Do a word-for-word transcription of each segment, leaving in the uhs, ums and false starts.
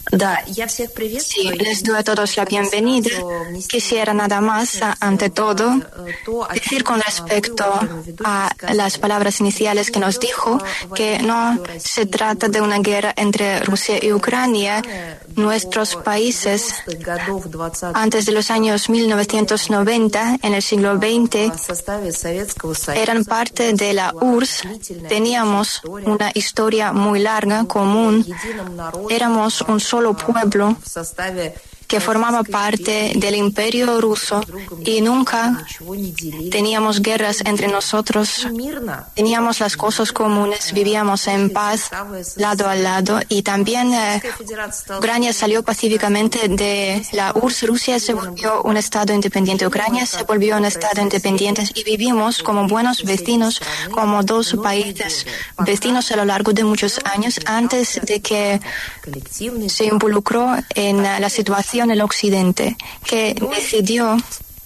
Sí, les doy a todos la bienvenida. Quisiera nada más, ante todo, decir con respecto a las palabras iniciales que nos dijo que no se trata de una guerra entre Rusia y Ucrania. Nuestros países, antes de los años mil novecientos noventa, en el siglo veinte, eran parte de la U R S S. Teníamos una historia muy larga, común. Éramos un solo pueblo que formaba parte del Imperio ruso y nunca teníamos guerras entre nosotros. Teníamos las cosas comunes, vivíamos en paz, lado a lado, y también eh, Ucrania salió pacíficamente de la U R S S. Rusia se volvió un Estado independiente, Ucrania se volvió un Estado independiente y vivimos como buenos vecinos, como dos países vecinos a lo largo de muchos años antes de que se involucró en la situación el Occidente, que decidió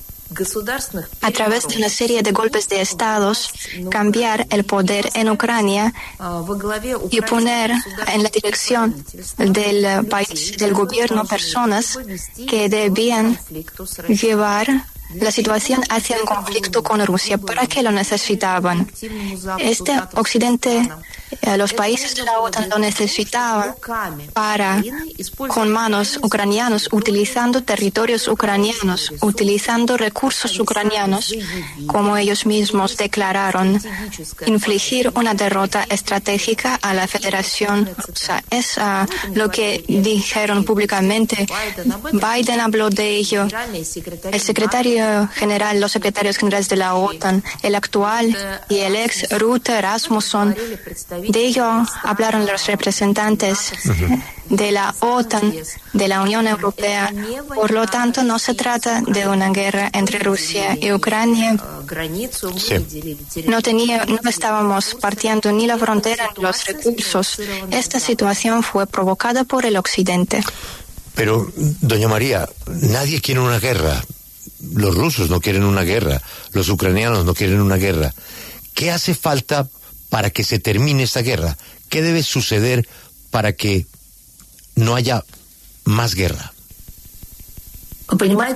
a través de una serie de golpes de estados cambiar el poder en Ucrania y poner en la dirección del país, del gobierno, personas que debían llevar la situación hacia un conflicto con Rusia. ¿Para qué lo necesitaban? Este Occidente, eh, los países de la OTAN lo necesitaban para, con manos ucranianos, utilizando territorios ucranianos, utilizando recursos ucranianos, como ellos mismos declararon, infligir una derrota estratégica a la Federación Rusa. Es uh, lo que dijeron públicamente. Biden habló de ello. El secretario general, los secretarios generales de la OTAN, el actual y el ex Rutte Rasmussen, de ello hablaron los representantes uh-huh. de la OTAN, de la Unión Europea. Por lo tanto, no se trata de una guerra entre Rusia y Ucrania. Sí. No tenía, no estábamos partiendo ni la frontera ni los recursos. Esta situación fue provocada por el Occidente. Pero, doña María, nadie quiere una guerra. Los rusos no quieren una guerra, los ucranianos no quieren una guerra. ¿Qué hace falta para que se termine esta guerra? ¿Qué debe suceder para que no haya más guerra? Lo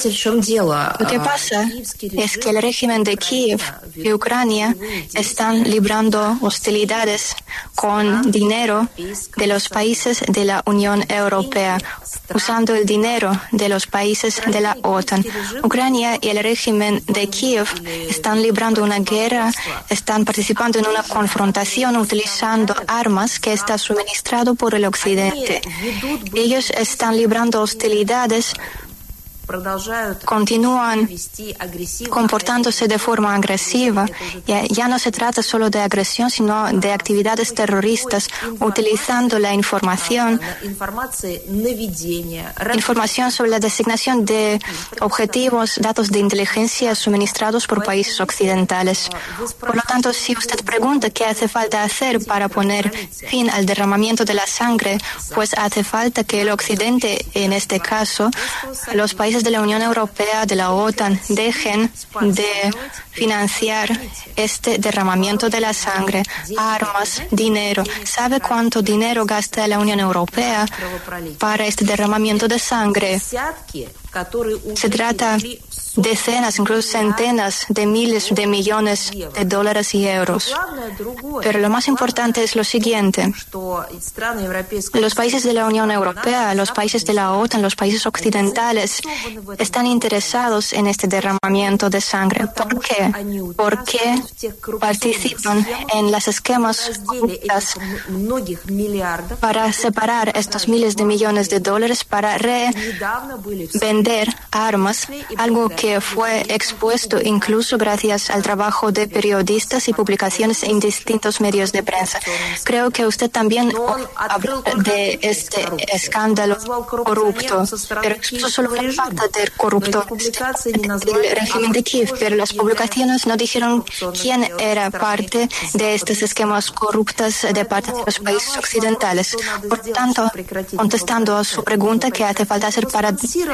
que pasa es que el régimen de Kiev y Ucrania están librando hostilidades con dinero de los países de la Unión Europea, usando el dinero de los países de la OTAN. Ucrania y el régimen de Kiev están librando una guerra, están participando en una confrontación utilizando armas que está suministrado por el Occidente. Ellos están librando hostilidades, continúan comportándose de forma agresiva. Ya, ya no se trata solo de agresión, sino de actividades terroristas, utilizando la información, información sobre la designación de objetivos, datos de inteligencia suministrados por países occidentales. Por lo tanto, si usted pregunta qué hace falta hacer para poner fin al derramamiento de la sangre, pues hace falta que el Occidente, en este caso, los países de la Unión Europea, de la OTAN, dejen de financiar este derramamiento de la sangre, armas, dinero. ¿Sabe cuánto dinero gasta la Unión Europea para este derramamiento de sangre? Se trata de decenas, incluso centenas de miles de millones de dólares y euros. Pero lo más importante es lo siguiente. Los países de la Unión Europea, los países de la OTAN, los países occidentales están interesados en este derramamiento de sangre. ¿Por qué? Porque participan en los esquemas corruptos para separar estos miles de millones de dólares para revender armas, algo que que fue expuesto incluso gracias al trabajo de periodistas y publicaciones en distintos medios de prensa. Creo que usted también habló de este escándalo corrupto, pero eso solo fue parte del corrupto del régimen de Kiev, pero las publicaciones no dijeron quién era parte de estos esquemas corruptos de parte de los países occidentales. Por tanto, contestando a su pregunta, ¿qué hace falta hacer para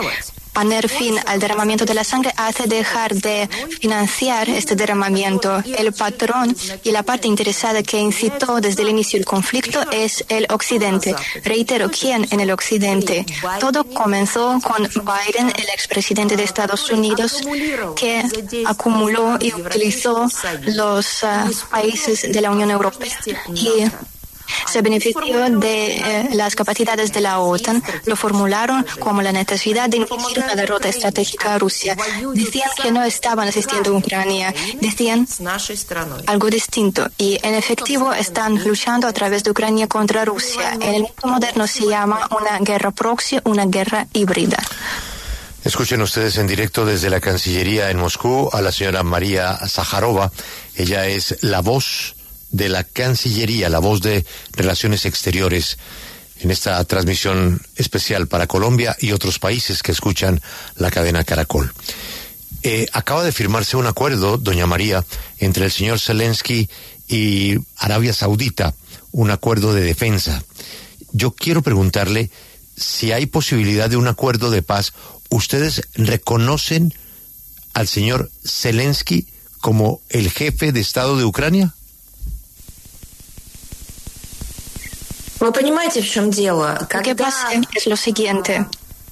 poner fin al derramamiento de la sangre hace dejar de financiar este derramamiento. El patrón y la parte interesada que incitó desde el inicio el conflicto es el Occidente. Reitero, ¿quién en el Occidente? Todo comenzó con Biden, el expresidente de Estados Unidos, que acumuló y utilizó los uh, países de la Unión Europea y se benefició de eh, las capacidades de la OTAN. Lo formularon como la necesidad de infligir una derrota estratégica a Rusia. Decían que no estaban asistiendo a Ucrania, decían algo distinto y en efectivo están luchando a través de Ucrania contra Rusia. En el mundo moderno se llama una guerra proxy, una guerra híbrida. Escuchen ustedes en directo desde la Cancillería en Moscú a la señora María Zaharova. Ella es la voz de la Cancillería, la voz de Relaciones Exteriores, en esta transmisión especial para Colombia y otros países que escuchan la cadena Caracol. Eh, acaba de firmarse un acuerdo, doña María, entre el señor Zelensky y Arabia Saudita, un acuerdo de defensa. Yo quiero preguntarle si hay posibilidad de un acuerdo de paz. ¿Ustedes reconocen al señor Zelensky como el jefe de Estado de Ucrania? Lo que pasa es lo siguiente.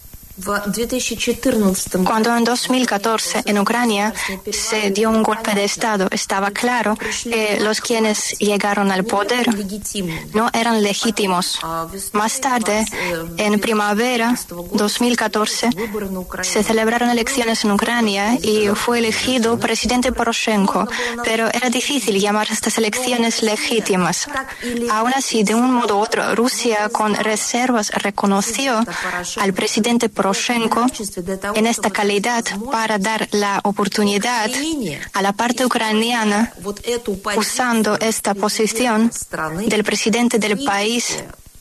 Cuando en dos mil catorce en Ucrania se dio un golpe de Estado, estaba claro que los quienes llegaron al poder no eran legítimos. Más tarde, en primavera dos mil catorce, se celebraron elecciones en Ucrania y fue elegido presidente Poroshenko, pero era difícil llamar a estas elecciones legítimas. Aún así, de un modo u otro, Rusia con reservas reconoció al presidente Poroshenko en esta calidad para dar la oportunidad a la parte ucraniana, usando esta posición del presidente del país,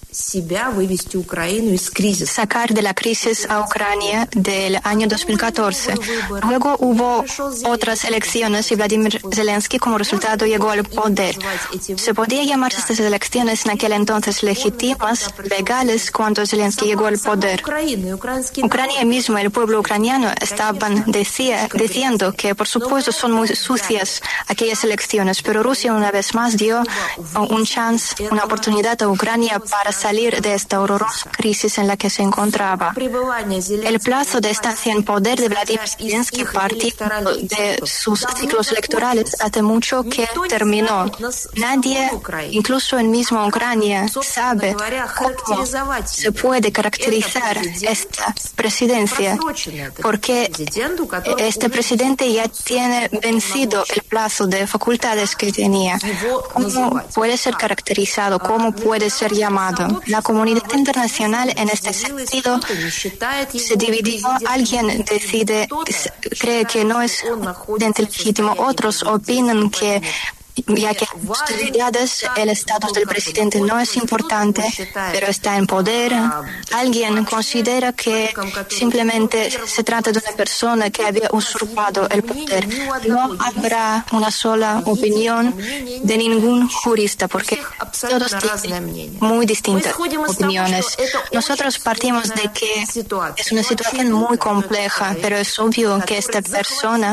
sacar de la crisis a Ucrania del año dos mil catorce. Luego hubo otras elecciones y Vladimir Zelensky como resultado llegó al poder. Se podía llamar estas elecciones en aquel entonces legítimas, legales, cuando Zelensky llegó al poder. Ucrania mismo, el pueblo ucraniano, estaban decía, diciendo que por supuesto son muy sucias aquellas elecciones, pero Rusia una vez más dio un chance, una oportunidad a Ucrania para salir de esta horrorosa crisis en la que se encontraba. El plazo de estancia en poder de Vladimir Zelensky, partiendo de sus ciclos electorales, hace mucho que terminó. Nadie, incluso en mismo Ucrania, sabe cómo se puede caracterizar esta presidencia, porque este presidente ya tiene vencido el plazo de facultades que tenía. ¿Cómo puede ser caracterizado? ¿Cómo puede ser llamado? La comunidad internacional en este sentido se dividió. Alguien decide, cree que no es legítimo. Otros opinan que ya que en posibilidades el estatus del presidente no es importante, pero está en poder. Alguien considera que simplemente se trata de una persona que había usurpado el poder. No habrá una sola opinión de ningún jurista, porque todos tienen muy distintas opiniones. Nosotros partimos de que es una situación muy compleja, pero es obvio que esta persona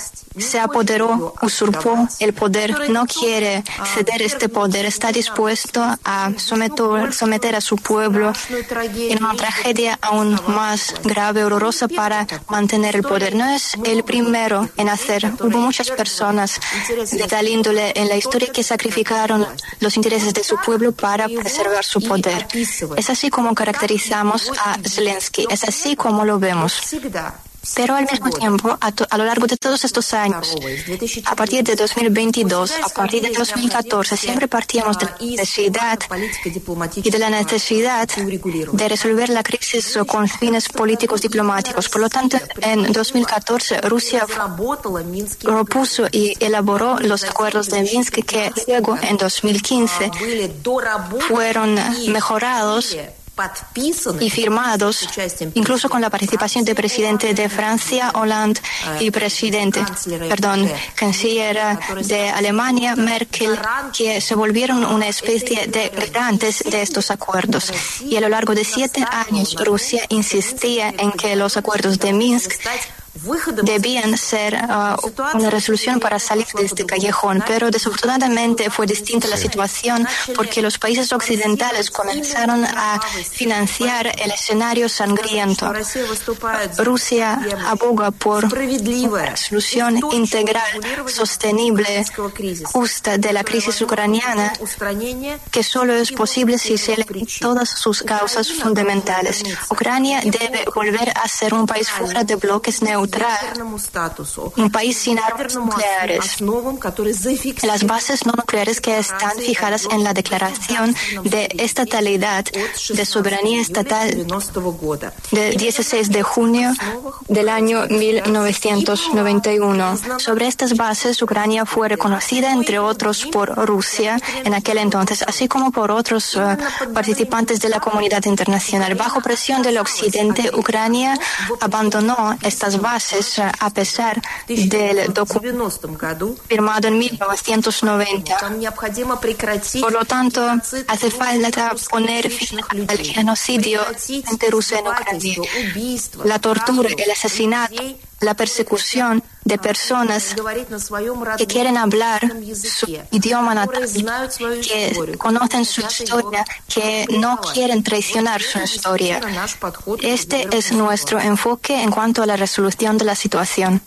se apoderó, usurpó el poder, no quiere ceder este poder, está dispuesto a someter, someter a su pueblo en una tragedia aún más grave, horrorosa, para mantener el poder. No es el primero en hacer. Hubo muchas personas de tal índole en la historia que sacrificaron los intereses de su pueblo para preservar su poder. Es así como caracterizamos a Zelensky, es así como lo vemos. Pero al mismo tiempo, a, to, a lo largo de todos estos años, a partir de dos mil veintidós, a partir de dos mil catorce, siempre partíamos de la necesidad y de la necesidad de resolver la crisis con fines políticos diplomáticos. Por lo tanto, en dos mil catorce, Rusia propuso y elaboró los acuerdos de Minsk, que luego, en dos mil quince, fueron mejorados y firmados, incluso con la participación del presidente de Francia, Hollande, y presidente, perdón, canciller de Alemania, Merkel, que se volvieron una especie de garantes de estos acuerdos. Y a lo largo de siete años, Rusia insistía en que los acuerdos de Minsk debían ser uh, una resolución para salir de este callejón, pero desafortunadamente fue distinta la situación porque los países occidentales comenzaron a financiar el escenario sangriento. Rusia aboga por una resolución integral, sostenible, justa de la crisis ucraniana, que solo es posible si se eliminan todas sus causas fundamentales. Ucrania debe volver a ser un país fuera de bloques neutrales, un país sin armas nucleares. Las bases no nucleares que están fijadas en la Declaración de Estatalidad, de Soberanía Estatal del dieciséis de junio del año mil novecientos noventa y uno. Sobre estas bases, Ucrania fue reconocida, entre otros, por Rusia en aquel entonces, así como por otros uh, participantes de la comunidad internacional. Bajo presión del Occidente, Ucrania abandonó estas bases a pesar del documento firmado en mil novecientos noventa. Por lo tanto, hace falta poner fin al genocidio entre Rusia y Ucrania. La tortura, el asesinato, la persecución de personas que quieren hablar su idioma natal, que conocen su historia, que no quieren traicionar su historia. Este es nuestro enfoque en cuanto a la resolución de la situación.